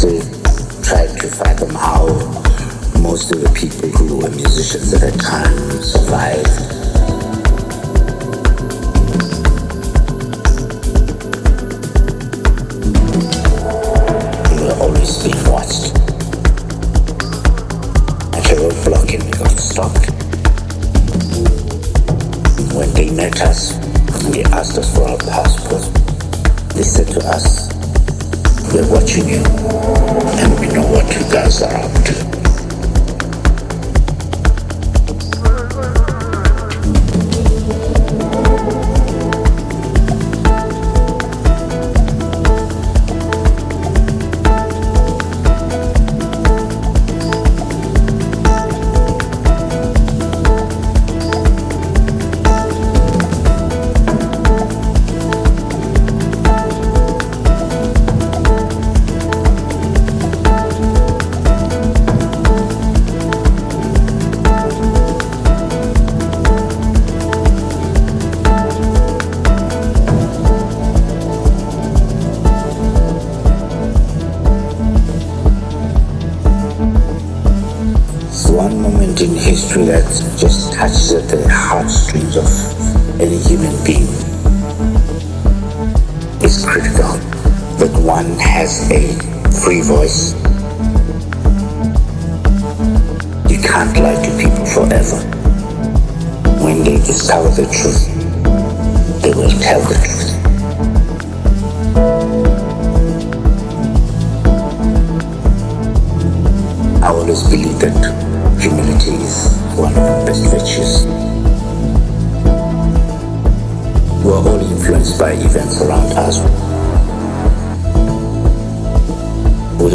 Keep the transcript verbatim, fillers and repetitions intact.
still try to fathom how most of the people who were musicians at that time survived. We were always being watched. At a roadblock and we got stopped. When they met us, they asked us for our passports. They said to us, "We're watching you, and we know what you guys are up to." One moment in history that just touches at the heartstrings of any human being is critical. That one has a free voice. You can't lie to people forever. When they discover the truth, they will tell the truth. I always believe that humility is one of the best virtues. We are all influenced by events around us.